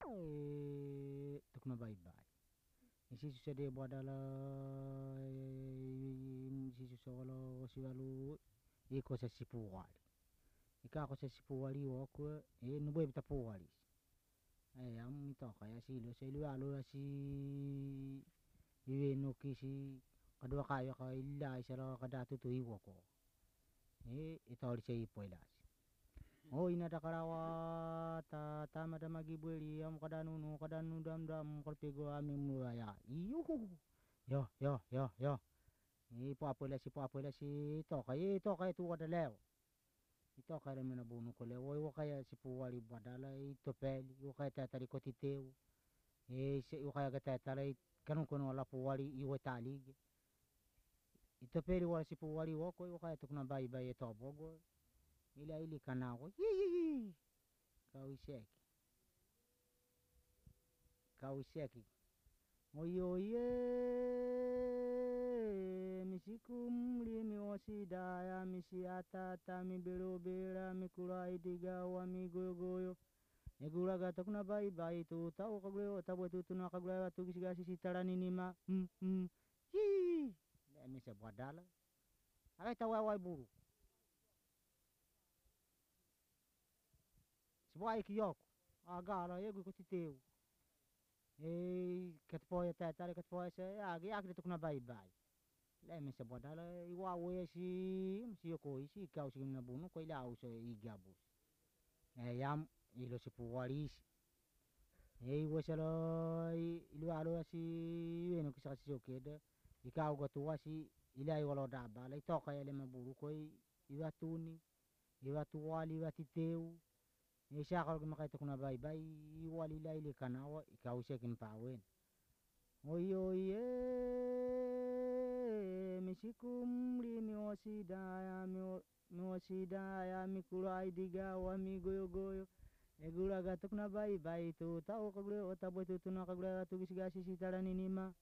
tuk na bye-bye. Isi susah de badala isi susah wala siwalu iko sa sipuwali. Ika ako sa sipuwali wako nuboy bita puwali. Am ito kaya silo sa iluwalo si iweno kisi kadua kayo ka ila isara kadatu tu iwo ko. Ito ori sa ipo ilas. Ina da karawa tama da magibuli am kadanu dam kalpego ami mulaya. Yuhu. Yo. Ipo apo ilas ito kaya tu wada leo. Ito kaya mina bunu ko leo. Iwo kaya si puwali badala ito peli. Iwo kaya tatari ko titeu. Iwo kaya tatari kanong kono wala puwali iwo talig. Ito peli wala si puwali wako iwo kaya tukuna bayi ito bogo. Ili kanako. Kawiseki. Oyo misikumli miwasidaya misiatata mibelobela mikulaidiga wa migoyogoyo. Negula gata kuna bayi tu tau kaguleo tabu tu tuna kaguleo tu kisigasi sitarani nima. Misa badala. Akai tawai buru. Sebuah kiyoko. Agara yego kutiteu. Katpoya tatari katpoya sa agi de tukuna bye-bye. Misa badala iwawe si yoko isi kau si nabuno ko ilau sa igabus. Yam ilo si puwalis. Wasalo ilualo si weno kisaka si sokeda. Ikau gatua si ilai walo dabala. Ito kaya lima buru ko iwatuni. Iwatuwali iwatiteu. Siya kalau makita ko na bye-bye, iwalila ili kanawa, ikaw siya kimpawen. Oy, misikumli miwasidaya, mikulay digawa, migoyo-goyo. Egula gatok na bye-bye, tu tao kaguleo, tabo ito na kaguleo, tugisigasi si taraninima.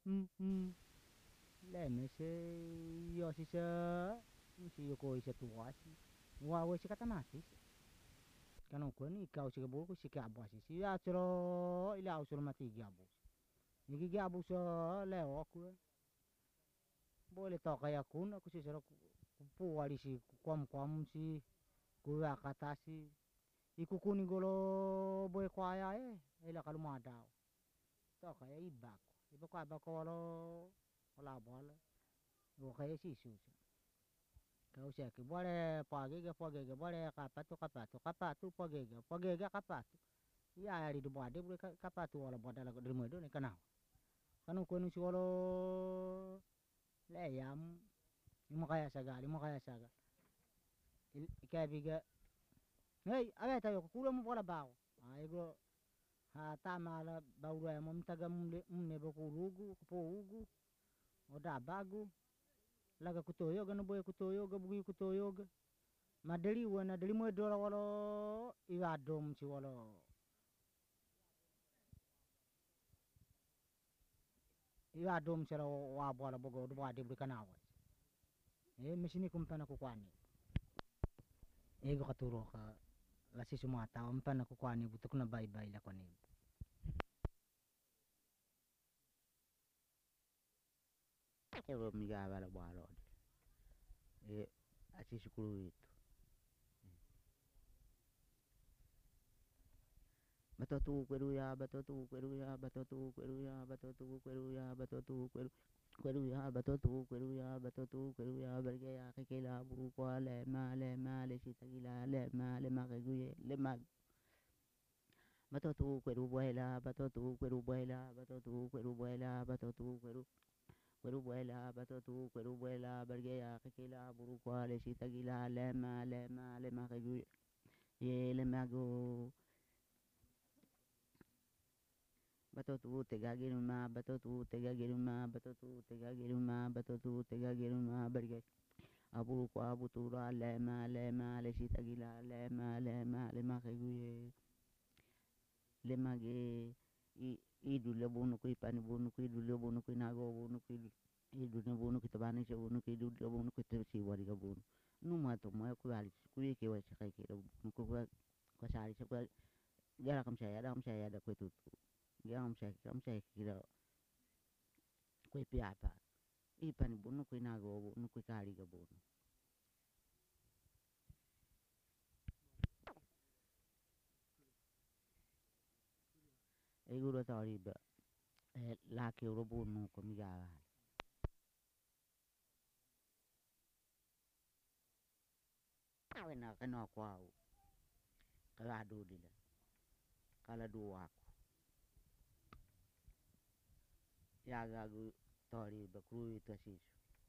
Leme se, yosi sa, si yokoi sa tuwasi. Wawe si katamatis. Kanong ko ni ikaw sige buko si kabwas si atro ila usur mati gabus ni gabus leo ko boleh to kaya kun aku si sero puwali si kwam si kuwa kata si ikukuni golo boy kwaya ila kalumadaw to kaya ibako abako wala bola o kaya si susu kau siya ki boleh pagega boleh kapatu pagega kapatu ya ari do bade boleh kapatu wala badala dari modo ne kanau kanu ko si wala leyam mo kaya saga ikabiga hey aga tayo kulo mo wala bawo ay go ha tama la bawra mo mtaga mne bokulugu ugu o da bagu laga kutoyoga no boy kutoyoga bugi kutoyoga madeli wana deli mo dola walo iwadom si walo iwadom sira wa bola bogo do wadi buri kanawa mesini kumpana ko kwani ego katuro ka lasi sumata umpana ko kwani butuk na bye-bye la kwani Evo miga bala balo así sukulu itu batotu kweruya batotu kweruya batotu kweruya batotu kweruya batotu kweruya batotu kweruya batotu kweruya bergaya kekela buru kwa le ma le sitagila le ma keguye le ma batotu kweru buela batotu kweru buela batotu kweru buela batotu kweru buela batotu kweru buela bergaya kekela buru kwa le sitagila le ma keguye le mago batotu tegagiruma batotu tegagiruma batotu tegagiruma batotu tegagiruma bergaya aburu kwa butura le ma le sitagila le ma keguye le mage idu le bunu ku ipani bunu ku idu le bunu ku nago bunu ku idu le bunu ku tabani se bunu ku idu le bunu ku tesi wari ga bunu numa to mo ku ali ku ke wa se kai ke bunu ku sari se Gara kam saya ada kue tutu. Gara kam saya kira kue piapa. Ipan bono kue nago bono kue kari ga bono. Guru tori ba laki uro bono ko mi gawa. Wena kena kwau. Kala do dila. Kala do aku. Ya gagu tori ba kru itu sisu.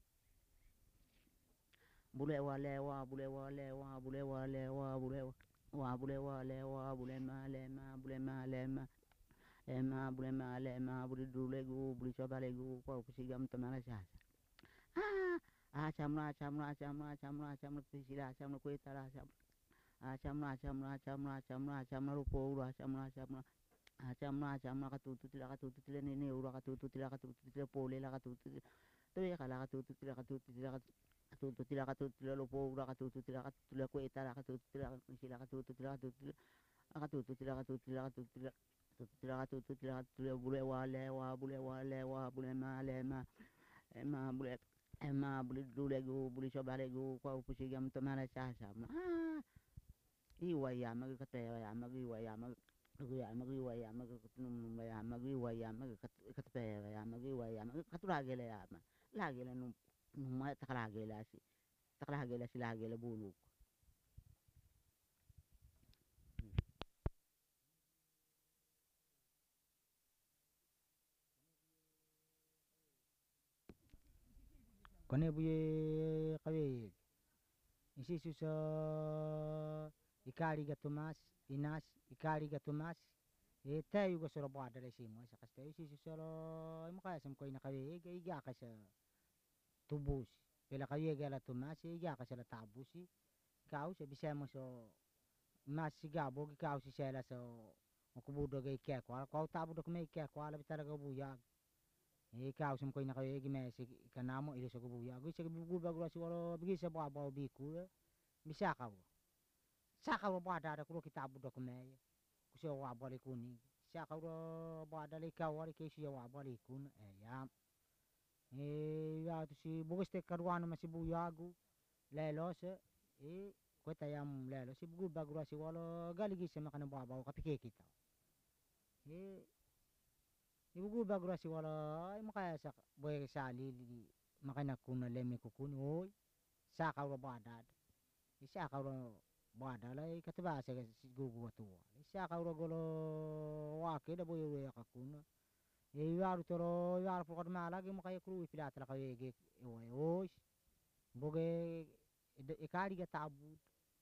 Bule wa lewa, bule wa lewa, bule wa lewa, bule wa bule wa lewa, bule ma lema, bule ma lema. Lema bule ma lema, bule dulegu, bule sobalegu, ko kusigam tamana sasa. Acamna pisila acamna kuitara acamna rupo ura acamna katutu tila nene ura katutu tila pole la katutu tila kala katutu tila rupo ura katutu tila kuitara katutu tila pisila katutu tila bule wale bule ma lema Emma buli dulegu buli sobalegu kwa pusigam tamana sasa iwa ya mag kataya ya mag iwa ya mag kutunum ya mag iwa ya mag kataya ya mag iwa ya mag katuragela ya mag lagela num ma takalagela si lagela bulu kone buye kawe isi susa ikari gatumas inas ikari gatumas tayo ga sura bada le simo sa kaste isi susa lo mukaya sam ko ina kawe iga ka sa tubus pela kawe ga la tumas iga ka sa la tabusi kau sa bisa mo so mas sigabo kau si sela so kubudo ga ikya kwa kau tabudo me ikya kwa la bitara ga buya ikaw sam koy nakayo gimesi kanamo ilo sa kubuya gu sa kubuya bagro si walo bigi sa baba biku bisakaw sakaw bada da kuro kitabu dokume kusi wa bali kuni sakaw ro bada le ikaw wali kesi wa bali kun ya ya to si bugis te karwano masi buyagu lelos ko tayam lelos si bugu bagro si walo galigi sa makana baba kapike kita ibugu bagro si wala makaya sa boy sali makana kuna lemi kukuni oy saka ro badad isaka ro badala kataba sa gugu to isaka ro golo wake da boy we kakuna yaru toro yaru pokot malagi makaya kru pilata ka yege oy boge ikari ga tabu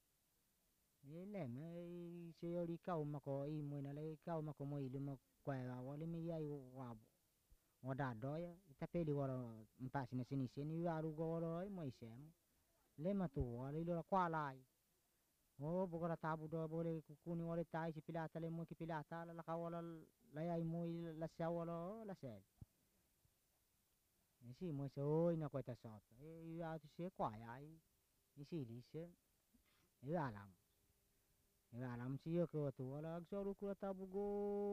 leme se yori kau mako imo na le kau mako mo ilu kwa wale mi ya wabo wada doya itapeli wala mpasi na sini yaru go wala mo isem le matu wala ilo kwa lai bogora tabu do bole kukuni wala tai si pilata le mo ki pilata la ka wala la ya mo la sa wala la sa si mo so ina ko ta sot ya tu se kwa ya isi lise ya alam siyo ko tu wala agsaru kula tabugo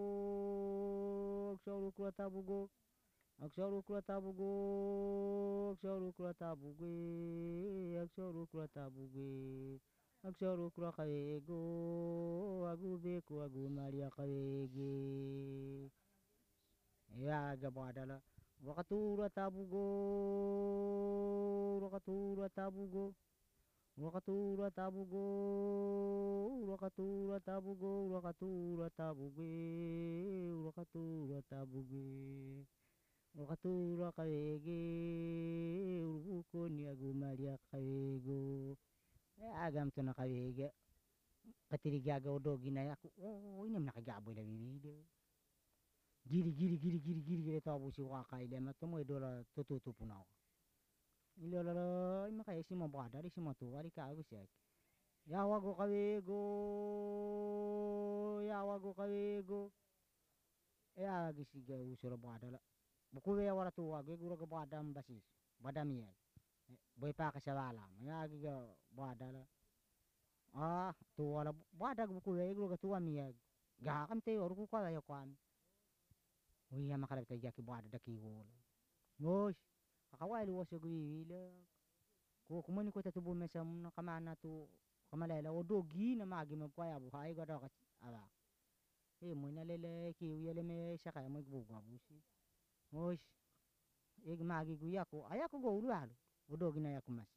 agsaru kula tabugo agsaru kula tabugo agsaru kula tabugo agsaru kula tabugo agsaru kula kaego agube ko agu maria kaege ya gabadala wakatura tabugo wakatura tabugo wakatura tabugo wakatura tabugo wakatura tabugo wakatura tabugo wakatura kaege uruko ni agu maria kaego agam to na kaege katirigaga odogi na aku ini nakagaboy la bibide giri tabu si wakai le matomo idola tututu punaw ilololo makaya si mabada di si matuwa di ka agusek yawago kawego gisiga usura bada la bukuwe wala tuwa ge gura ga badam basis badam ye boy pa ka sawala ya giga bada la tuwa la bada bukuwe gura ga tuwa miyag Gakan te oru ku kwa ya kwam. Wi ya makala ta jaki bada da ki wol. Mosh. Kakawai lu wasa gwi wila. Ko kumani ko tatu bu mesam na kamana tu kamalela odo gi na magi ma kwa ya bu hai ga da ala. Mo na lele ki wi le me saka mo bu ga bu si. Mosh. Magi gu ya ko aya ko go lu alu. Odo gi na ya ko mas.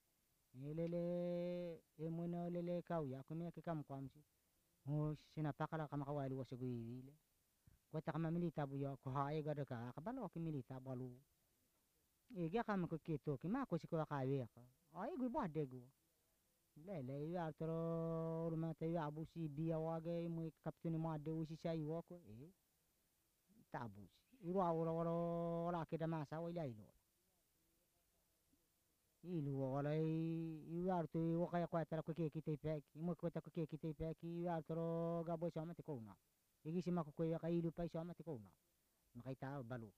Lele mo na lele kau ya ko me ke kam kwam si. Mosh sina pakala kama kawai lu wasa gwi wila. Ko ta kama milita bu ya ko hai ga da ka balo ki milita balu. Gya kama ko keto ki ma ko si ko ka we ka. Ai gu ba de gu. Lele ya tro ruma te ya bu si biya wage mo kapteni ma de usi sai wo ko tabus. Iru awro wala ke da masa wa ila ilo. Ilu wala iu arto wo kaya kwa tara ko ke kite pek. Mo ko ta ko ke kite pek iu arto ga bo sama te ko na. Igi si ma ko ya ka ilu pa sama te ko na. Makita balu.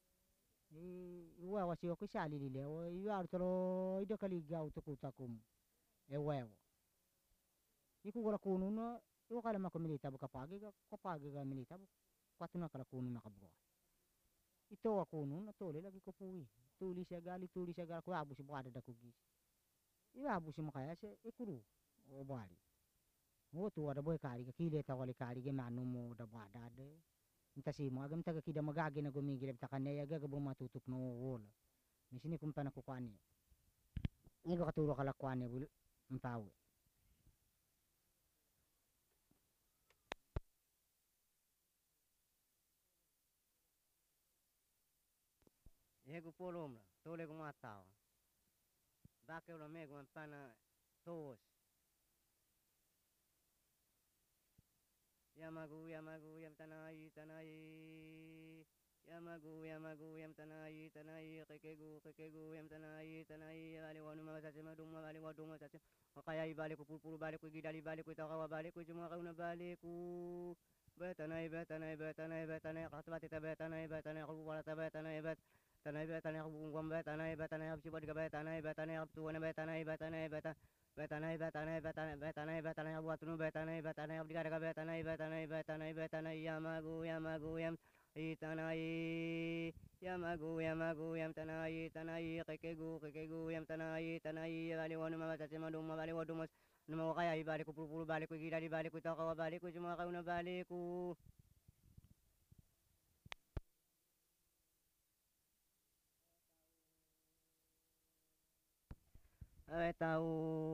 Iwa wasi ko sali lile o iu arto ida kali ga to ko takum. Wewo. Iku gora kunu no iwa kala ma ko milita bu kapagi ga milita bu. Kwatuna kala kunu na kabro. Ito wa kunu na tole lagi ko puwi. Tuli siya gali ko abu si buada da ko gis. Iwa abu si makaya se ikuru o bali. Mo tu ada boy kari ka kile ta wali kari ge manu mo da buada de. Inta si mo agam taga kida magagi na gumigilib ta kanya ya gaga bumatutup no wala. Misini kumpana ko kwani. Igo katuro kala kwani bulu mpawe. Ego polomla, tole ko matawa. Bake ulo mego mpana tos. Yamagu yam tanai. Yamagu yam tanai. Kekegu yam tanai. Bali wanu magasase maduma bali waduma sase. Makaya ibali ko pulpulu bali ko gidali bali ko takawa bali ko cuma kauna bali ko. Betanai katbatita betanai ko wala betanai betanai ko bungwam betanai ko sibad ga betanai ko tuwana betanai ko watunu betanai ko digara ga betanai yamagu yam itanai yamagu yam tanai kekegu yam tanai bali wanu magasase maduma bali waduma nama kaya ibali ko pulpulu bali ko gidali bali ko takawa bali ko cuma kauna bali ko tahu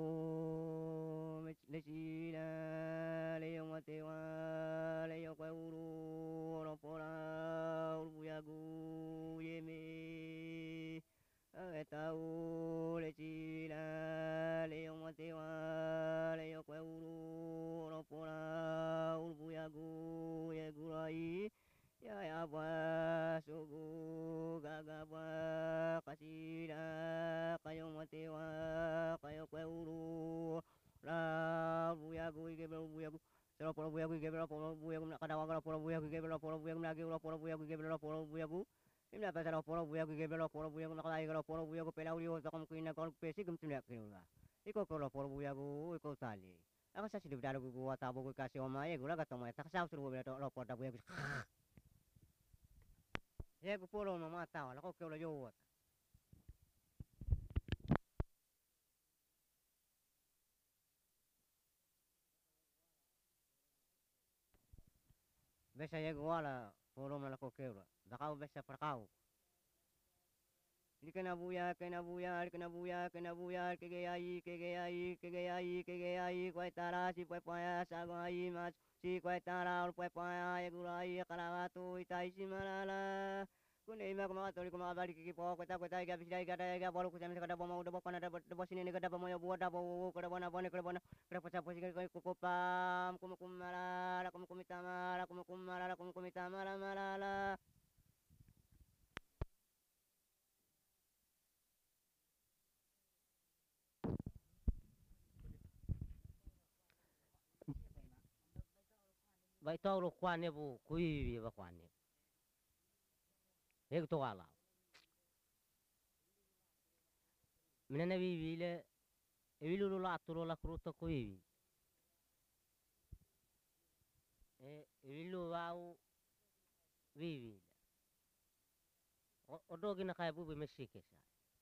lecila leyong atewa leyong kwauru ropora urbuyagu yeme tahu lecila leyong atewa leyong kwauru ropora urbuyagu yegurai ya ba sugu gagaba kasida kayo matewa kayo kwauru la buyagu gebel buyagu sero poro buyagu gebel poro buyagu nakadawa gara poro buyagu gebel poro buyagu nagi ura poro buyagu gebel poro buyagu imna pasara poro buyagu gebel poro buyagu nakadai gara poro buyagu pelauri o takom kuina kol pesi gumtunya kinula iko poro buyagu iko tali ako sa silib dalu gu wata bugu kasih oma ye gula gatoma tak sa usur buyagu lo poro buyagu ye gu polo mama tawa la ko ke lo yo besa ye gu wala polo mala ko ke lo da kau besa per kau ini kena buya kege ai kwai tara si kwai paya sago ai mas si kwai tara ul kwai paya ye gulai kalawatu itai si malala kune ima kuma tori kuma bali kiki po kwata ga bisai ga bolu kusam kada bomo udah bokana da bos ini kada bomo ya buat da bo kada bona kada pasa posi kada kupam kumala kumita malala bai tau lo kwane bu kui ba kwane ek to ala minana le ewilu la tulo la kruto kui ilu au vivile. Odogi na kaya bubi mesike sa.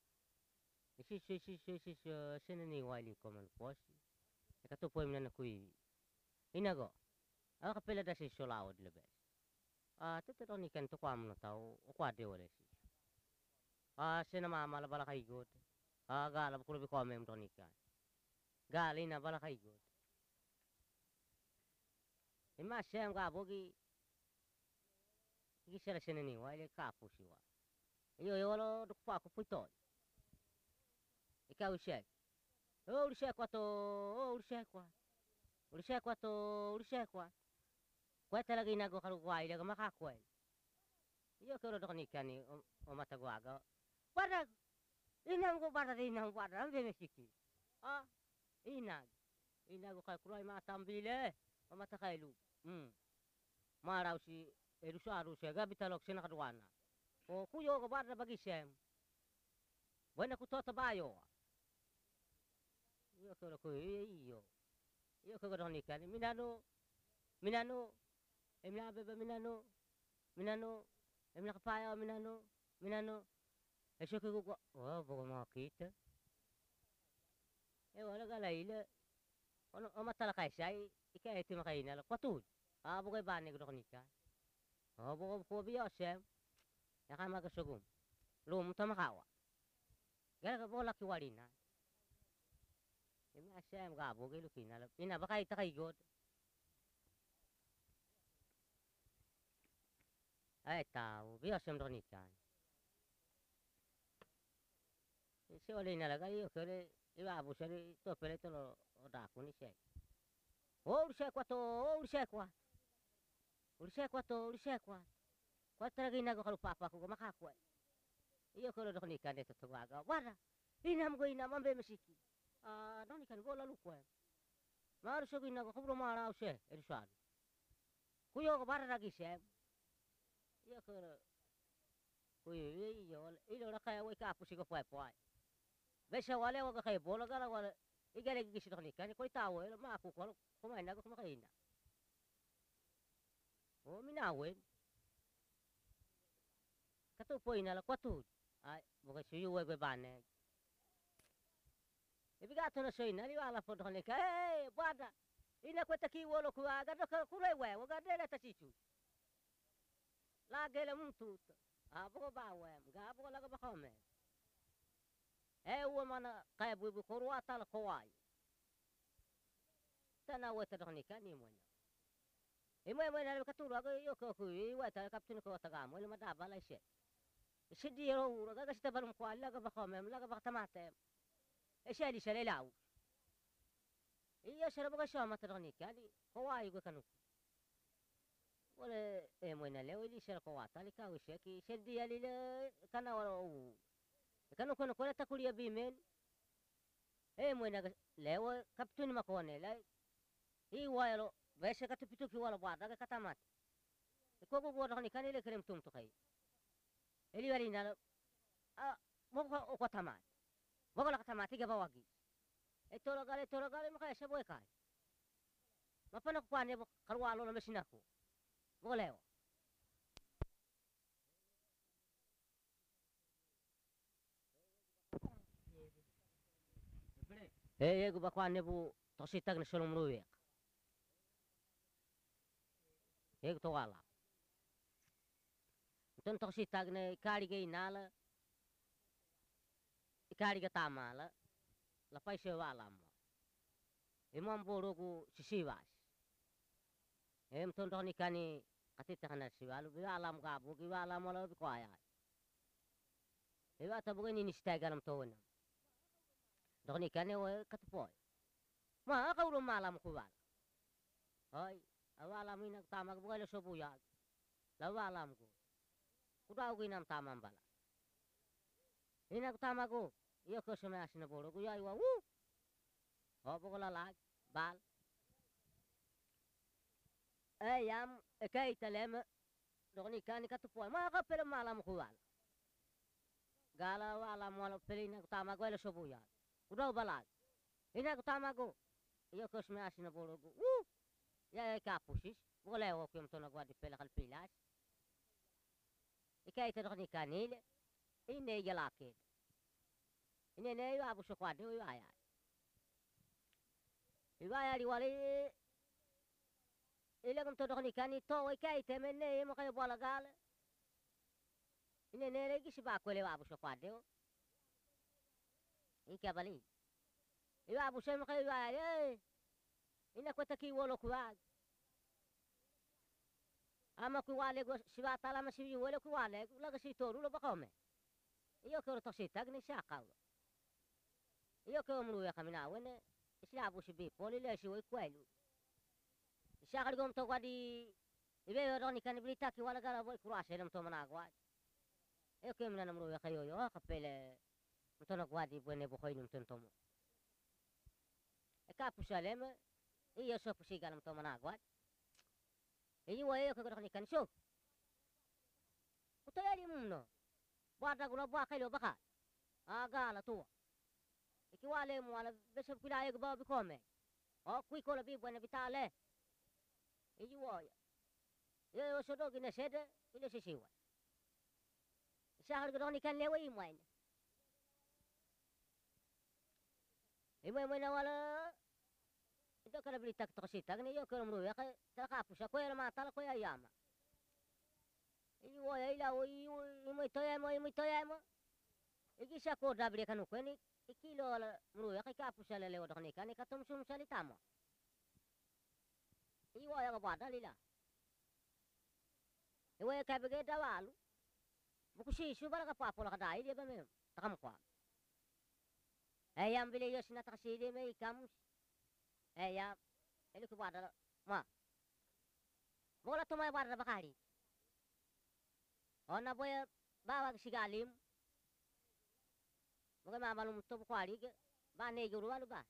Isisyo sinani wali koman posi. Ikatupo imna kui. Inago. Ako kapila da si solawad lebes. Tete ni kan to kwam na tao o kwade wala si. Sina mama la bala kaigot. Gala kulo bi komem to ni kan. Gali na bala kaigot. Ima sem ga bogi. Gisela sinani wali kapu siwa. Iyo wala dukpa ko putoy. Ikaw usek. Ulisek wato, ulisek wa. Ulisek wato, ulisek wa. Kwa talaga inago kalukwai daga makakwel. Iyo kero doko nikani o matagwaga. Barag! Inang ko barag, ang bemesiki. Inag. Inago kay kulay matambile. O matakailu. Maraw si Erusaru siya, gabi talok siya nakadwana. O kuyo ko barag bagisem. Buena kutota bayo. Iyo kero ko iyo. Iyo kero doko nikani. Minano. Emla bebe minano, emla kapaya minano. Esyo ko bago makita. Wala galaila. O matala kay siya, ika ito makainala. Patud. Bugay bani ko doon ka. Bugo ko biyo siya. Yaka magasugum. Lum tamakawa. Gala ka bola kiwali na. Emla siya mga bugay lukinala. Ina baka itakay god. Ay tao, biyo siyem doon ikan. Siya wala inalaga, iyo kere, iwabu siya, ito pala ito o dako ni siya. Ulisekwa to, ulisekwa. Ulisekwa to, ulisekwa. Kwa talaga inago kalupapa ko, makakwa. Iyo kere doon ikan, ito tuwaga. Wala, inam ko inam, ambe masiki. Doon ikan, bola lukwa. Maru siya ko inago, kaburo maraw siya, Erisado. Kuyo ko bara lagi siya. Iya kere, iyo, ilo na kaya wai kapu sigo puai. Besa wale waga kaya bola gala wala, igale gisi dok nikani, koi tawo, ilo maaku ko, kumain na ko kumakaina. O minawin. Katupoy na la, kwatud. Ay, buka siyo wai gwe baneg. Ibigato na siyo na, liwala po dok nikani, hey, bada, ina kweta kiwolo kuwa, gado kulay we, waga dele tasichu. Lagi la mutut. Buko bawem. Gabo laga bakome. Uwa mana kaya bubu korwa tal kowai. Tana weta dok nikani monya. Imo na katulu aga yo ko weta kaptun ko tagamo ile madaba la she. Sidi ro ura ga sita balum ko laga bakome laga baktamate. Shali shali law. Iyo sharabu ga shama dok nikani kowai go kanu. Wala moina leo ili shara ko wata li ka wishe ki shedi ali le kana wala kanu kono kola takulia bimen moina leo kaptuni makone la walo beshe katupitu ki wala bada ga katamat ko bo bodo ni kanile krem tum to kai eli wali na mo ko tamat mo ko la katamat ga bawagi tolo gale mo kaya shaboy kai mapana ko pane karwalo na mesinako. Boleh. Gue bakwan nebu tositag na solom ruwek. Gue to wala. Ton tositag na ikari ga inala. Ikari ga tamala. Lapay siya wala mo. Imam boro ko sisiwas. Ton to ni kani katita kana siwalu bi alam gabu ki alam wala bi kwaya. Iba tabuga ni nistagal am tawon. Doni kane o katpoy. Ma ka ulo malam ko wala. Hoy, awala mi nagtamag buga so buyag. Lawalam ko. Kudaw ginam tamam bala. Inagtamag ko. Iyo ko sumayas na boro ko yai wa. Bugo lalag bal. Yam kay talem doni kani katpoy. Ma ka pero malam ko wala. Gala wala mo pili nagtamag wala so buyag. Udah balag. Ini aku tamago. Iya kos me asina bologo. Ya kapusis. boleh aku yang tona gua di pelakal pilas. Ika itu dok ni kanil, ini jalakin. Ini ne abu sokwade wi ayat. Iwaya di wali ile kum to dok ni kani to ika itu menne mo kay bola gal. Ini ne lagi si ba ko le abu sokwade. Ika bali. Iwa abu sem kay iwaya. Ina ko taki wolo kuwag. Ama kuwale go siwa tala ma siwi wolo kuwale laga si toru lo bakome. Iyo ko to si tag ni saka. Iyo ko mulu ya kamina wene isla abu si bi poli le si wo kwelu. Saka gom to gwadi ibe ro ni kan brita ki wala gala boy kurase nam to mana gwad. Iyo ko mina namru ya kayo yo kapele mto na gwadi bone bo khoy num tentomo. E ka pusaleme iyo so pusi galam to mana gwad. Iyo wae ko ni kan so. Uto yali mumno. Bada gula ba kayo baka. Aga la to. Iki wale mo wala besab kila ay ba bikome. O kui ko la bi buena vitale. Iyo wae. Yo so do gine sede ile si siwa. Sahar ni kan lewe imoin. Imoy na wala ito kana berita to sita ni yo kana mru ya ka pusa ko ya mata ko ya yama. Iyo ya ila o imoy to ya mo. Iki sa ko dabri kanu ko ni ikilo mru ya ka pusa le lewo ni kan ka tum sum salitamo. Iyo ya ka bada lila. Iyo ya ka bege dawalu. Buku si subara ka papola ka dai dia ba me takam kwa. Ayam bile yo sinata kasili me ikamus. Ya, ini ku bada ma. Bola to may bada bakari. Ona boy bawa sigalim. Moga mamalum to kwari ke ba ne guru alu ba.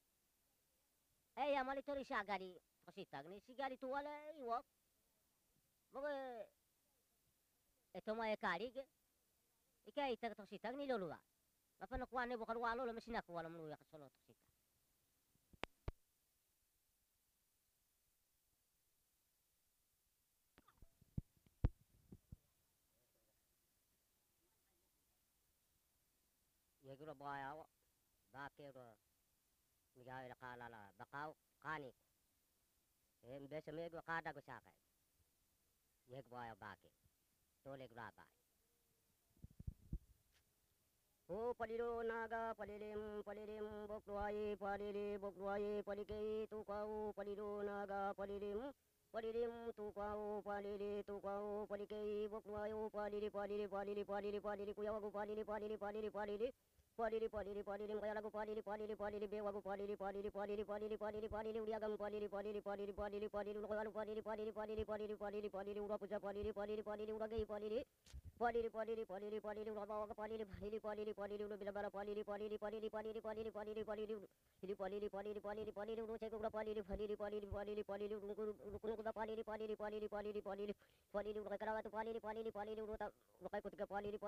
Ya mali to risagari kasita ni sigali to wala iwok. Moga eto may kari ke. Ika ita to sita ni lolua. Apa nak kuane bukan walo lo mesin aku wala mulu ya kasolo to sita. Ya gura baya wa ba ke ro mi ga ira kala la bakau kani be se me go kada go saka ye baya ba ke to le gura ba o paliro naga palirim bokruai palike tu kau paliro naga palirim tu kau palire tu kau palike bokruai paliri kuyawagu paliri Paliri kaya lagu paliri bewagu paliri udiagam paliri urukalu paliri urapuja paliri uragei paliri urabawaga paliri urubilabara paliri urucegu ura paliri urukunukuda paliri urakarawatu paliri urukai kutika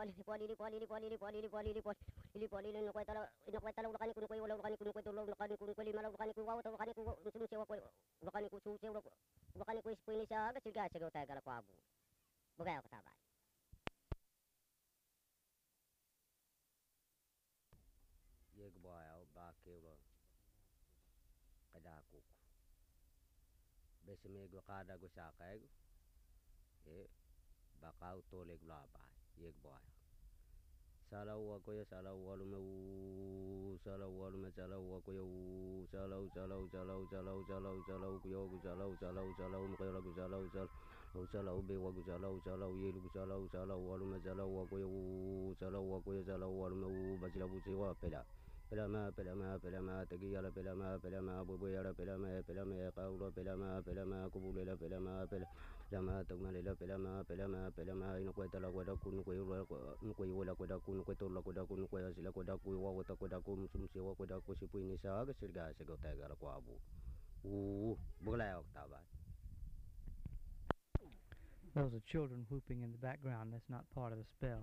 paliri no kwetala ulakani kunukoi wala ulakani kunukoi tolo ulakani kunukoi mala ulakani kuwawa to ulakani kususewa ko ulakani kususewa ulakani ku ispuini sa aga silga sa gota gala kwabu bagay ko tabay yeg boya ba kewlo kada kuku besme go kada go sakay bakau tole glaba yeg boya salau ako ya salau walume salau ako ya salau kuyo salau mukay lagu salau be wagu salau yelu salau walume salau ako ya salau walume basila busiwa pelama tegiyala pelama bubuyala pelama kaula pelama kubulela pelama tagmalela pelama ino kwetala kweda kunu kwela kweda kunu kwetola kweda kunu kwela sila kweda kuwa wata kweda kumsumsiwa kweda kusipuini saga sirga segotagala kwabu bugla oktaba. Those are children whooping in the background. That's not part of the spell.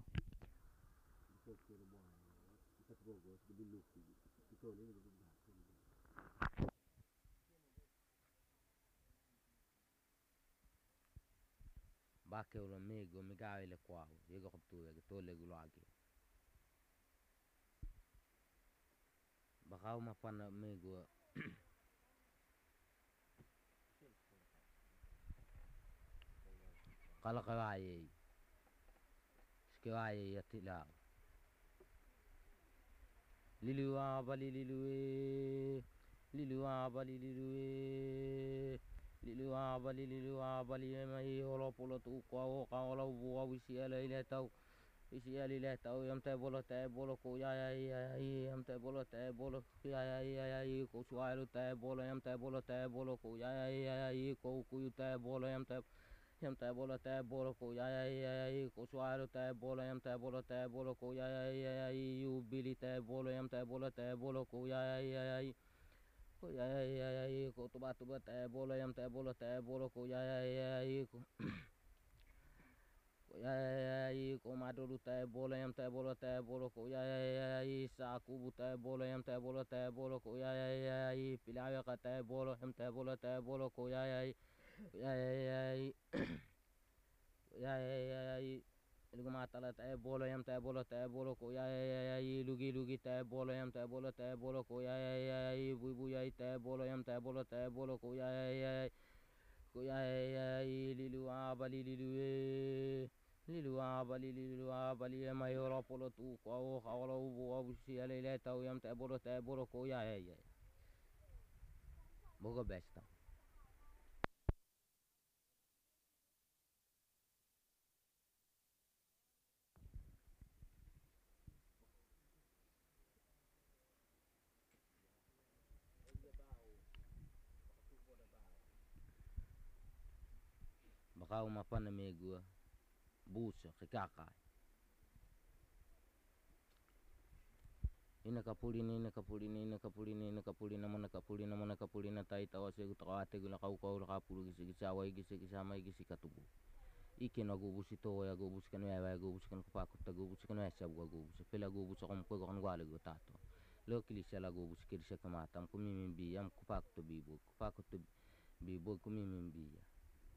bake ulo mego megawile kwao yego kaptu yego tole gulagi bakau mapana mego kala kawaye skewaye yatila liliwa balililuwe liliwa balililuwe liliwa bali mai holo polo tu kwao kawala buwa wisi ala ile tau isi ali le tau yam te bolo ko ya yam te bolo ya ko sualu te bolo yam te bolo ko ya ko ku te bolo yam te bolo ko ya ko sualu te bolo yam te bolo ko ya yu bili te bolo yam te bolo ko ya ko tu batu te bolo yam te bolo ko ya ko ko madulu te bolo yam te bolo ko ya sa kubu te bolo yam te bolo ko ya pilawe ka te bolo yam te bolo ko ya lugu matala te bolo yam te bolo ko ya lugi te bolo yam te bolo ko ya bu ya te bolo yam te bolo ko ya liluwa bali mai ora polo tu ko hawala ubu si ale le tau yam te bolo ko ya bogo besta bakau mapana mego busa kikaka ina kapuli mana kapuli na tai tawa se utawate gula kau la kapulu gisi awai gisi mai gisi katubu ikin agu busi to ya go busi kan ya go busi kan kupaku ta go busi kan ya sabu go busi pela go busi kom ko kan gwale go tato lo kilisa la go busi kilisa kamatam kumi mimbi yam kupaku to bibo kumi mimbi ya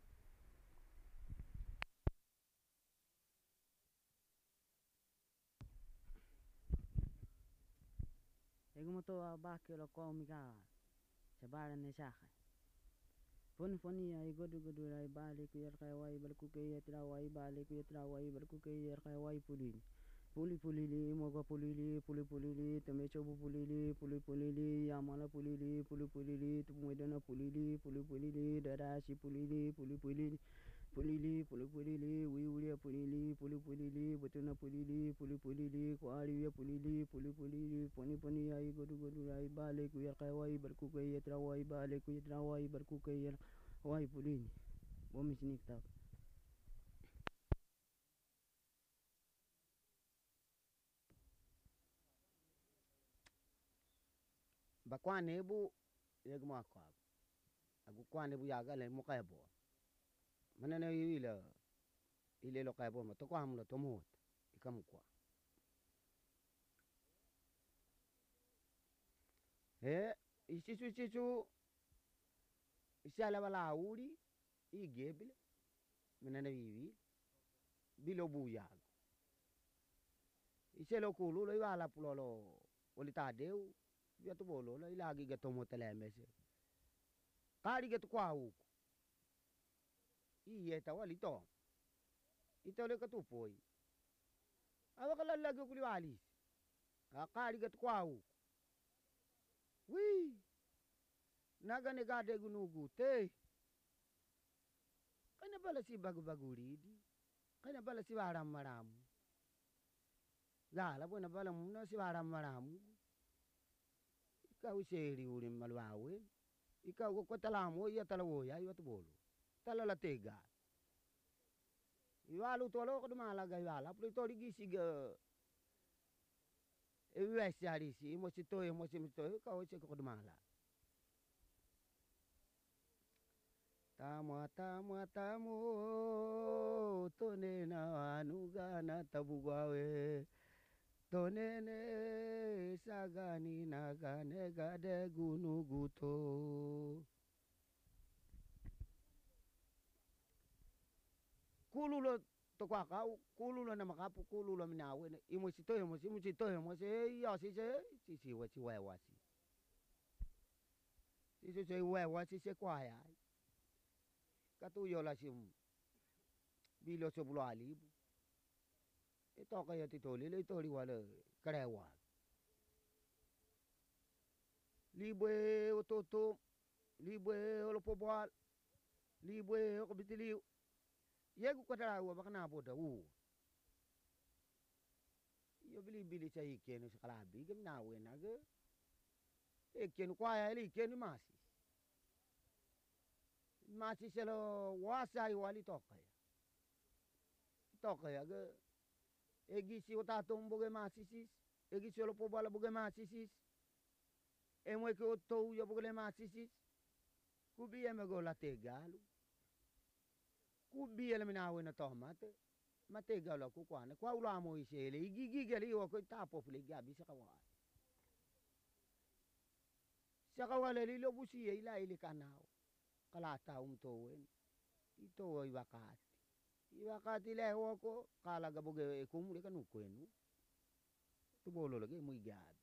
Ego moto abake lo ko miga sabara ne saka foni ai godu ai bale ku yer kai wai bal ku ke yer tra wai bale ku yer tra wai bal ku ke yer kai wai puli li moga puli li teme chobu puli li yamala puli li tu medana puli li darasi puli li wiwulia puli li butuna puli li kwari puli li poni ai godu ai bale ku yer kai wai bal ku ke yer tra wai bale ku yer tra wai bal ku ke yer wai puli bomi sinik tau bakwane bu yeg ma kwa agu kwane bu yaga le mo kay bo manana ile lo kay bo ma to kwa hamlo to mot ikam kwa isisu isala wala uri igebile manana vivi bilo bu yaga iselo kulu lo wala pulolo olita deu via tu bolo la ilagi ga tomo telemese kari ga tu kwau iye tawali to itole ka tu poi awa kala lagi kuli walis kari ga tu kwau wi naga ne gade gunugu te kana bala si baguridi kana bala si waram maram la buena bala muna si waram maram ikaw seri urim malwawe ikaw ko talamo iya talawo ya iwat bolo talala tega iwalu tolo ko dumalaga iwala puli tori gisiga ewes yari si mo si kaw se ko dumala tamu tone na anuga na tabugawe tonene sagani nagane gade gunuguto kululo to kwa kau kululo na makapu kululo minawe ne imo si to mo se ya si se si wa si wa si se wa si se kwa ya katu yo la sim bilo so bulo ali e to ka ya ti to le to ri wala karewa libwe ototo libwe olopoboal libwe okobitiliu yegu kotara wa bakana boda u yo bili sai kenu sakala bi gem na we na ge e kenu kwa ya li kenu masi selo wasa i wali toka ya ge egi si ota tombo ge masi sis egi si olopoboal boge masi sis e mo ke oto yo boge masi sis kubi ya me go la tegalu kubi ele mina we na tomate mate galo ku kwane kwa ula mo isele igigi geli o ko tapo fle gabi saka wale li lo busi ila ile kanao kala ta to wen ito iwakati le wo ko kala ga boge ku mu kanu kwenu tu bolo le mu gabi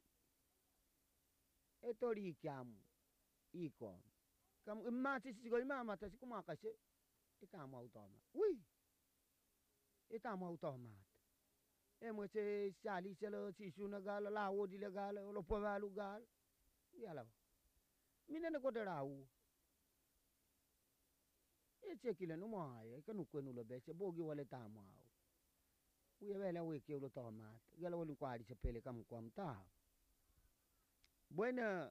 e tori kiam iko kam ma ti si go ma ta si kuma ka se ita mo automa ui ita mo automat e mo se sali se lo si su na gala la o di le gala lo po va lu gal ya la mina ne ko de rau e se kile no mai ka nu ko nu lo be se bogi wale ta mo u ye vele we ke lo automat gala wo kwari se pele kam kwam ta buena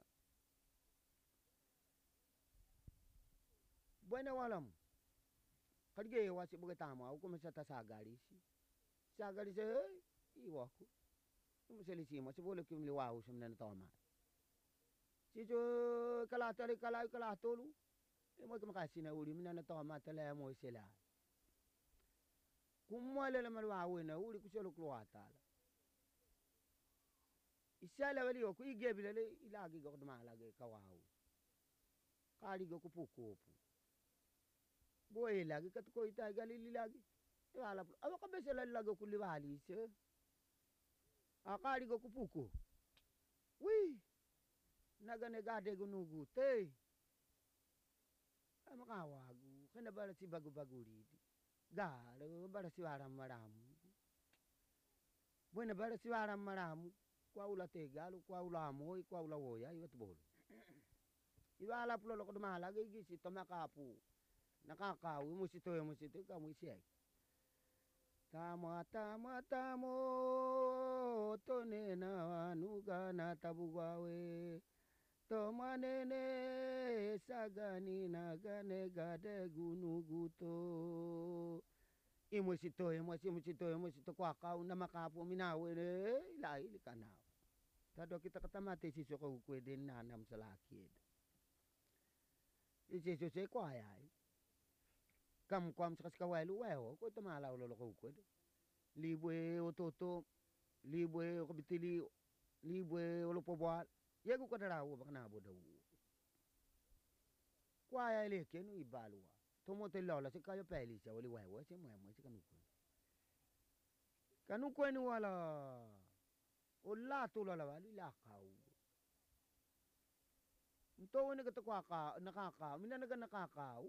walam karge wa si boge ta mo ko me sa ta sa gari se i wa ku mo se li si mo se bolo kim li wa u sem ne automat si jo kala tali kala tolu e mo ke makasi na uri mina na automat le mo se la kumwale le malwa we na uri ku se lo kloata isala wali o ku igebile le ilagi go de mala ge kawawu kali go ku puku boy lagi kat ko ita galili lagi wala awa ka besela lago ku liwali se akali go ku puku wi nagane gade go nugu te ama kawagu kana bala si baguri galo bala si waram buena bala si waram kwa ula te galo kwa ula moi kwa ula woya iwat bol iwala pulo lo ko mala ge gisi to makapu nakakawi mo si to ka mo si tamo to ne na nuga na tabugawe to manene sagani na gane gade gunuguto imo si to kwa ka na makapu minawe ne ilai likanao tado kita katamate si so ko den nanam salakid isi so se kwa ya kam kwam sa kawalu wa ko to mala lo ko libwe ototo libwe ko bitili libwe lo poboal yegu ko dara wo bakna boda kwa ya le kenu ibalwa to mo te lola se kayo peli se wali wa se mo se kanu ko ni wala o la to la wali la kau nto ne ka to ka nakaka mina nakakau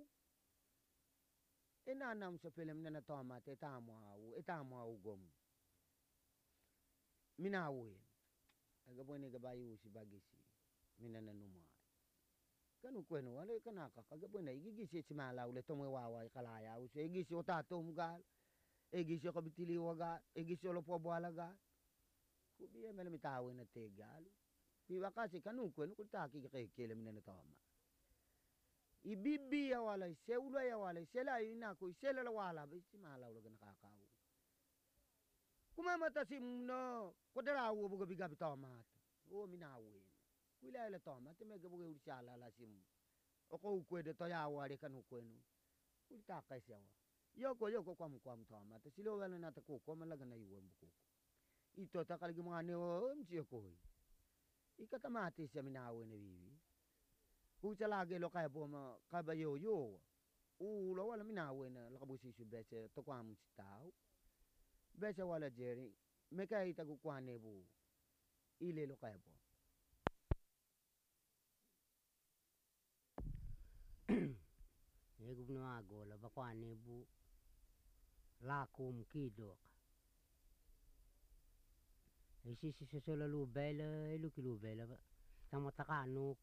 enanam sa film na tomate etamo gom minawin aga bone ga bayu si bagisi minana numai kanu kwenu wale kanaka kaga bone igisi si mala ule tomwe wawa kalaya u se igisi otato mugal igisi ko bitili waga igisi lo po bwalaga kubiye mele mitawe na tegal pi wakasi kanu kwenu kutaki kele minana toma ibibi ya wala seula ya wala sela ina ko sela la wala ba si mala ulo gana kakau kuma mata si no ko dara wo bugo biga bitomat o minawe kuila la tomat me ga bugo ursala la sim o ko ko de to ya wari kanu kwenu ulta ka sewa yo ko kwam tomat silo wala na ta ko man laga na yuwa buko ito ta kalgi mga ne o msi ko ikata mati sa minawe na bibi Kucha lagi lo kaya po ka bayo Ula wala minawena lakabusisu bese tokwamu tau. Bese wala jeri meka ita kukwane bu ile lo kaya bo. Egu no agola bakwane bu lakum kidoka. Isi si sosola lu bela ilu kilu bela ba. Tama takanuk.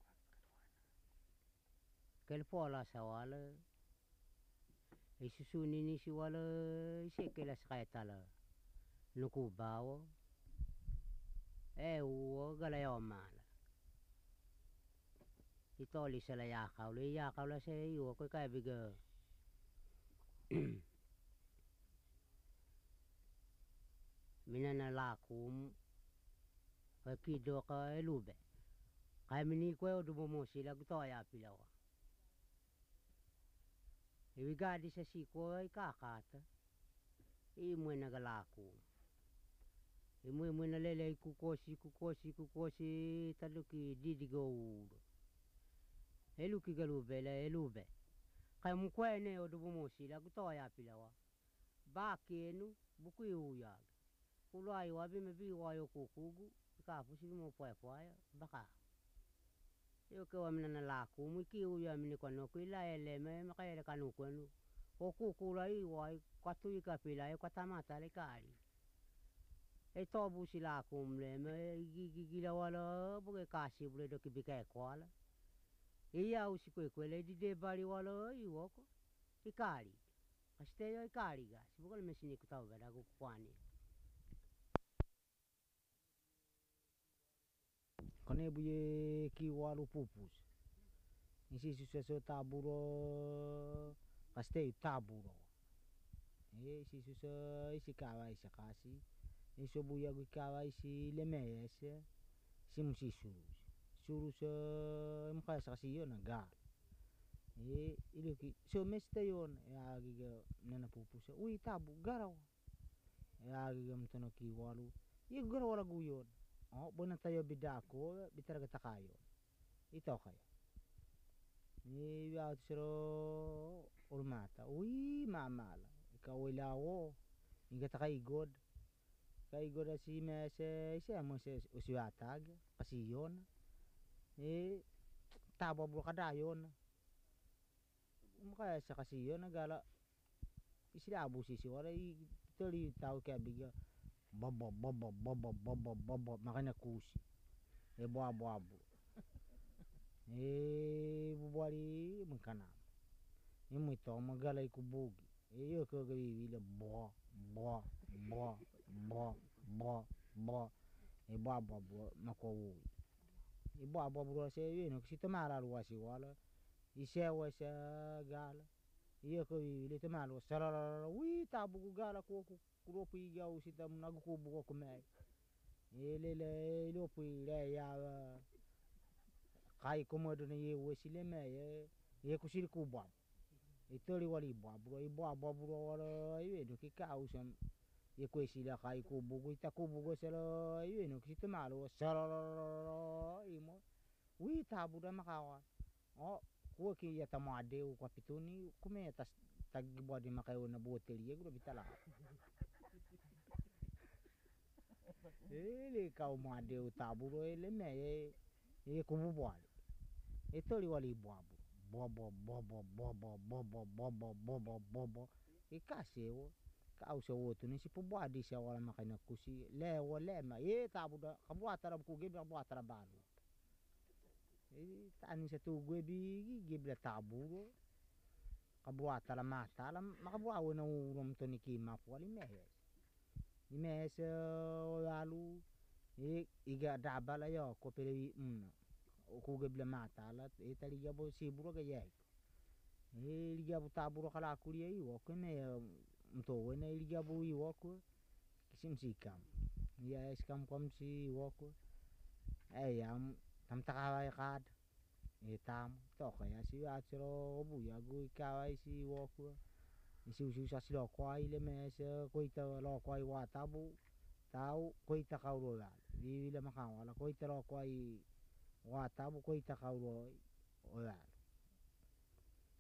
Kel pola sawala. Isi sunini si wala isi kela skaitala. Nuku bawo. Uwa galayo mala. Itoli sala yakaw. Le yakaw la sa iwa ko kaya biga. Minana lakum. Kidoka elube. Kaya minikwe o dumomo sila gutoya pilawa. Ibigadi sa siko ay kakata. Imwe nagalakum. Imwe nalele kukosi taluki didigo ulo. Eluki galube la elube. Kaya mkwene o dumomo sila gutoya pilawa. Bakenu buku iuyaga. Ulai wabi mebi wayo kukugu. Kapusi mo poya baka. Yo ke wa minana lakum iki uya minikano kuila eleme makaya kanukwenu. Okukula iwai kwatu ikapila kwatamata le kali. Tobu sila kumleme gigila wala buke kasi bule doki bika kwala. Iya usikwe kwele dide bali wala iwoko ikali. Kasteyo ikali gas. Bukan mesini kutawa beda kukwani. Kone buye kiwalu pupus. Isi suseso taburo kaste taburo. Isi suseso isi kawa isi kasi. Isi buya kawa isi lemese. Isi musi surus. Surus mukaya sakasi yon agar. Iluki so meste yon ya giga nana pupus. Ui tabu garaw. Ya giga mtono kiwalu. Iya garaw wala guyon. Oh, bona tayo bidako, bitaraga takayo. Ito kaya. Ni biya siro urmata. Ui, mamala. Ikaw ilawo. Iga takaigod. Kaigod asi mese, siya mo se usiwatag. Kasi yon. Tabo bro kadayon. Mukaya sa kasi yon, nagala. Isilabu sisi wala. Tuli tao kaya biga. Bobo makanya kusi boabo bubuari mengkanam muito magala ikubugi yo ko gawila bo boabo makowi boabo bro se yeno si tamara ruasi wala isewa sa gala iyo ko wili tamalo sarara wi tabu gala ko kuropu igaw sita nagukubo ko kumay ilele ilopu ile ya kai komodo na yewe sile me ye kusiri kubwa itoli wali bwa bro wala yeno kika usam ye kwesi la kai kubugo itakubugo selo yeno kisita malo sarara imo wi tabu da makawa kuwa ki ya tamade kwa pituni kume tas tagbodi makayo na boteli ye gro bitala ele kau made utaburo ele me kububwali etoli wali bwabu bobo ikasewo kause wotu ni sipubwadi sia wala makina kusi lewo lema tabuda kabwatara kugebra bwatara balu tani satu gue bi gebra taburo kabwatara matala makabwa wona urom toni kima wali mehe imese lalu iga dabala yo kopere kugebla matala itali gabo siburo ga yai liga butaburo kala kuliya iwo kene mto wena liga bu iwo ko kisim sikam ya iskam komsi iwo ko ayam tam takawa kad tam to kaya si atro buya gu kawai si iwo ko isi usi sasi lo kwai le mese koita lo kwai wa tabu tau koita kaulo la vivile makawala koita lo kwai wa tabu koita kaulo ola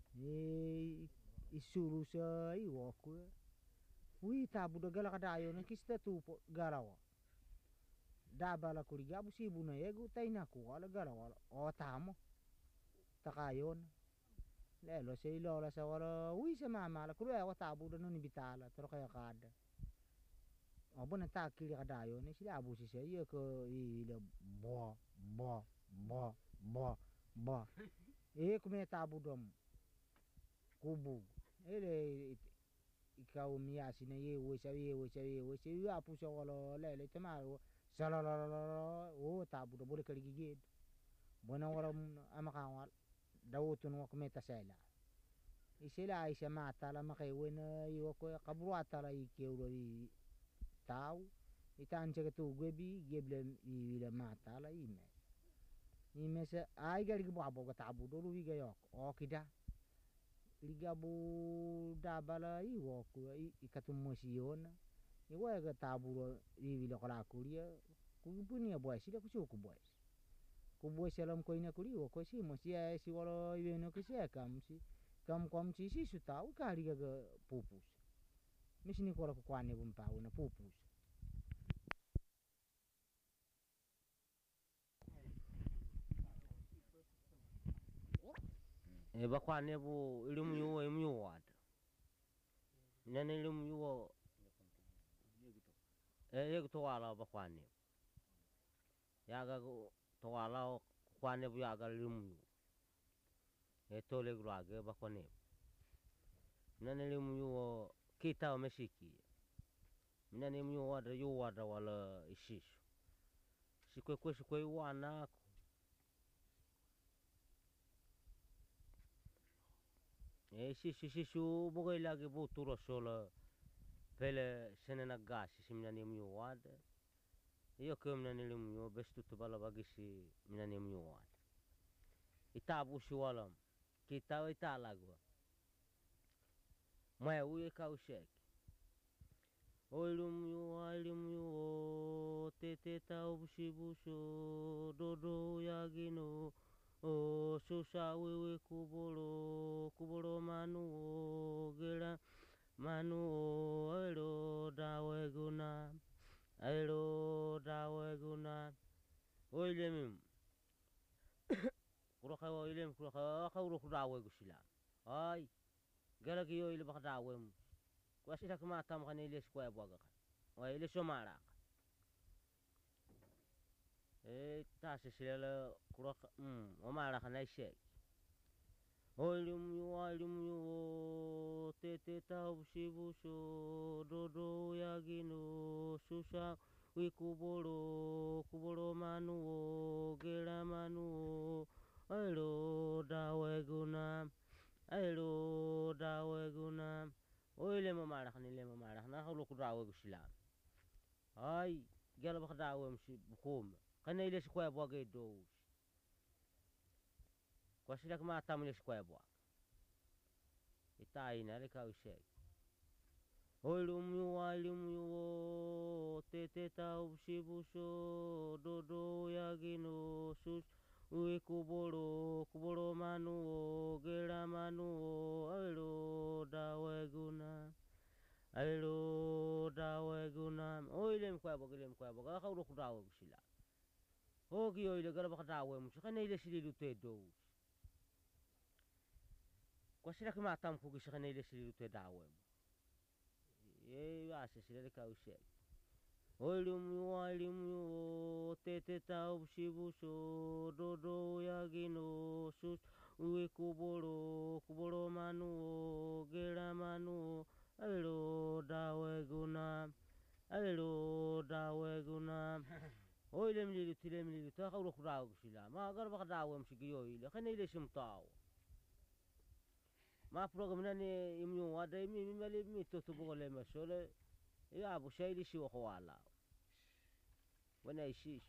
isuru sa iwo ku wi tabu da gala kadayo na kista tupo garawa da bala kuriga bu sibu na yegu taina ku wala garawa o tamo takayon lelo se ilola sa wala wi sa mama la kuru wa tabu da noni bitala tro kaya kada o bona ta kiri kadayo ni sila abu si se ye ko ile bo bo bo bo bo kume tabu dom kubu ele ikaw miyasi na ye wo sa yu apu sa wala lele tama salala o tabu do bole kali gigid bona wala amakawal dawutun wa kumeta sela isela isa mata la makewena yo ko kabruata la ikewro i taw itan che tu gwebi geble i mata la ime sa ai gali gbo abo ga tabu do lu wiga yok o kida liga bu dabala i wo ku ikatum mosiona i wa ga tabu ro i lo kala kuria ku punia boy sila ku ku boy salam ko ina kuri wo ko si mo si si wala i no ke si kam kom si su taw ka liga ga pupus misini ko ko kwane bum pa na pupus bakwane bu ilum yuwo wad nene ilum yuwo yeg to wala bakwane yaga to wala kwane bu yaga ilum yu to le grage bakwane nene ilum yuwo kita mesiki nene ilum yuwo wada wala ishish sikwe wana shishu bogo lagi buturo sola pele senena gasi simnani mu wad iyo kemnani limu bestu tubala bagisi minani mu wad itabu shiwalam kita italagwa mai uye kaushek oilum yu tete tau busho dodo yagino o susa wewe kubolo manu gera manu elo dawe guna oilemim kuraka oilem kuraka uro dawe gusila ai gala giyo ile baka dawe mu kwasita kama tam kan ile skwa bwaga wa ile somara tasi sila kuraka omara kana shek oilum yu tete tau busho dodo yagino susa kubolo manu gera manu elo dawe guna oile mamara kana hulu kudawe gusila ai gala baka dawe msi bukum kana ile skwa bwaga do kwasida kama tamile skwa bwaga itai na le kaushek oilum yu tete tau busho dodo yagino sus kubolo manu gera manu elo dawe guna oilem kwa boga ka uro kudawe gusila ogi oile gala baka dawe musi kana ile sililu te do kwasira kama tam ku gisa kana ile sililu te dawe ase sila le kaushek oilum yu tete tau busho dodo yagino sus kubolo manu gera manu elo dawe guna oilem lilu ta kauro kudaw sila ma gar baka dawe msigiyo ile kana ile simtaw ma program nani imyu wada mi mali mi to bogole masole ya abu shaili shi wa wala wana ishish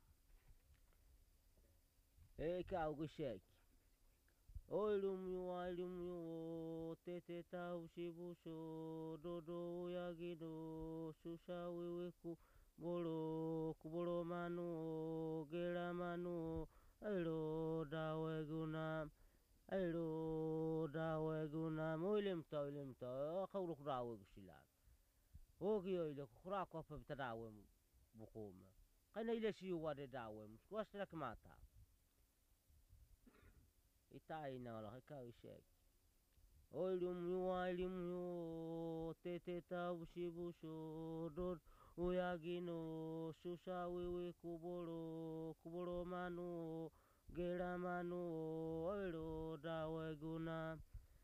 ka ugu shek oilum yu tete tau busho dodo yagino susa wewe kubolo manu gera manu elo dawe guna Ailo dawe guna moilem ta kauluk dawe gusilag. Ogi oile kura ko pa bita dawe bukuma. Kana ile si wade dawe muskuas na kemata. Itai na la ka usek. Oilum yu tete ta busibuso dod uyagino susa wewe kuboro manu gera manu oilo dawe guna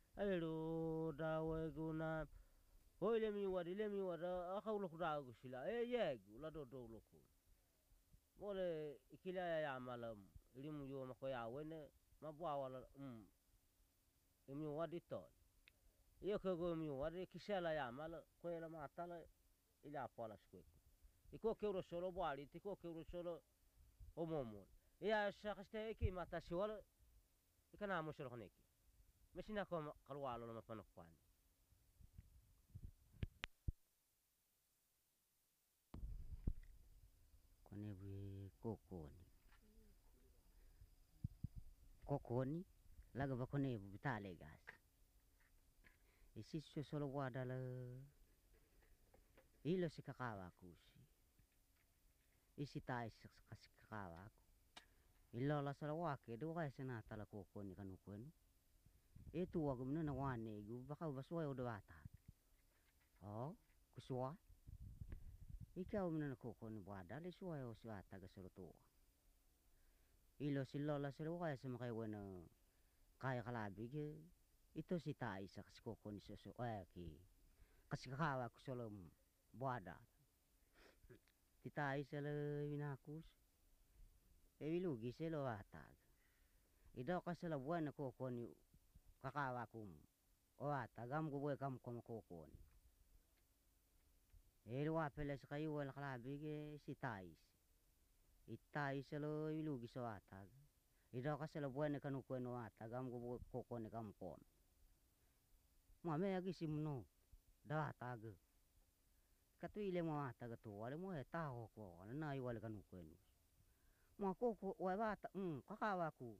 oilem yu wada akauluk dawe gusila yegu la do luku. Mole ikila ya malam limu yu makoya wene mabwa wala emi wadito. Iyo kego emi wadi kisela ya mala kwela matala ila pola skweku. Iko keuro solo bwali tiko keuro solo omomol. Iya shakaste iki mata siwala ikana mo solo koneki. Mesina ko kalwalo na mapanokwan. Kone bui kokoni laga ba kone bu bitale gas isi solo wadala ilo si kakawa kusi isi tai kasi kakawa ku ilo la solo wake do ga sena tala kokoni kanu kwenu itu wagu na wane gu baka baswa udah wata oh kuswa ikaw mna kokoni wadala suwa yo swata ga solo to ilo silola silo kaya semakay wena kaya kalabi ke ito si tai sa kasi kokoni suso ki kasi kakawa ko solo buada ti tai sala winakus wilugi silo atag idaw ka sala buwan na kokoni kakawa kum o atagam guboy kam kokoni elwa pala sa kayo wala kalabi ke si tai itai salo ilugi sa atag idaw ka sala buwan na kanukweno atagam guboy kokoni kam kom mame agi simno da atag katwile mo atag to wala mo tao ko wala na wala kanukweno mo koko wala kakawa ku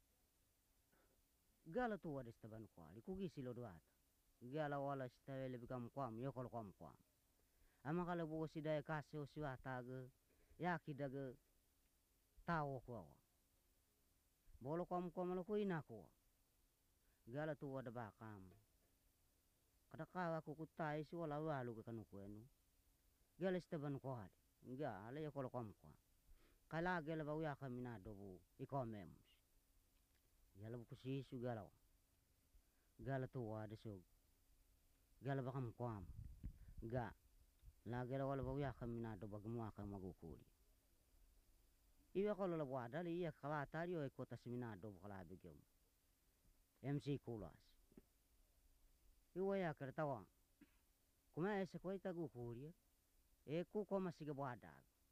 gala to wala staban kwali kugi silo doata gala wala stawele bikam kwam yokol kwam ama kala bugo si dai kasyo si atag yaki daga tao ko bolo kwam lo ko ina ko gala to wada bakam kada kawa ku kutai si wala walu ka kanukweno gala staban kwali gala yokol kwam kala gala ba uya kamina dobu ikomemus gala bu kusisu gala to wada so gala bakam kwam ga la gala wala ba uya kamina dobu gumwa ka magukuli iwe kolo la wada li iya kala tari o kota semina dobu kala bigem MC Kulas iwe ya kertawa kuma ese ko itagu kulia ku koma siga wada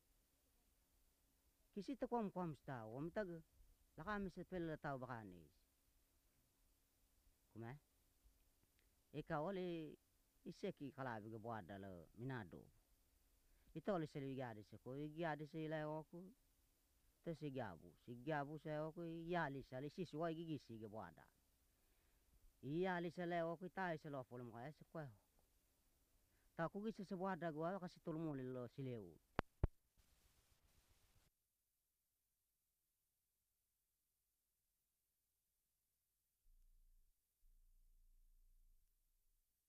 kisita kwam sta o mtag la kami se pel tao bakanis kuma eka wale iseki kala biga wada la minado itoli se ligade se ko igade se la oku to sigabu se oku yali sali sisu wa gigi siga wada iyali se le oku tai se lo polum ka se ko ta ku gisi se wada gwa kasi tolmo le lo sileu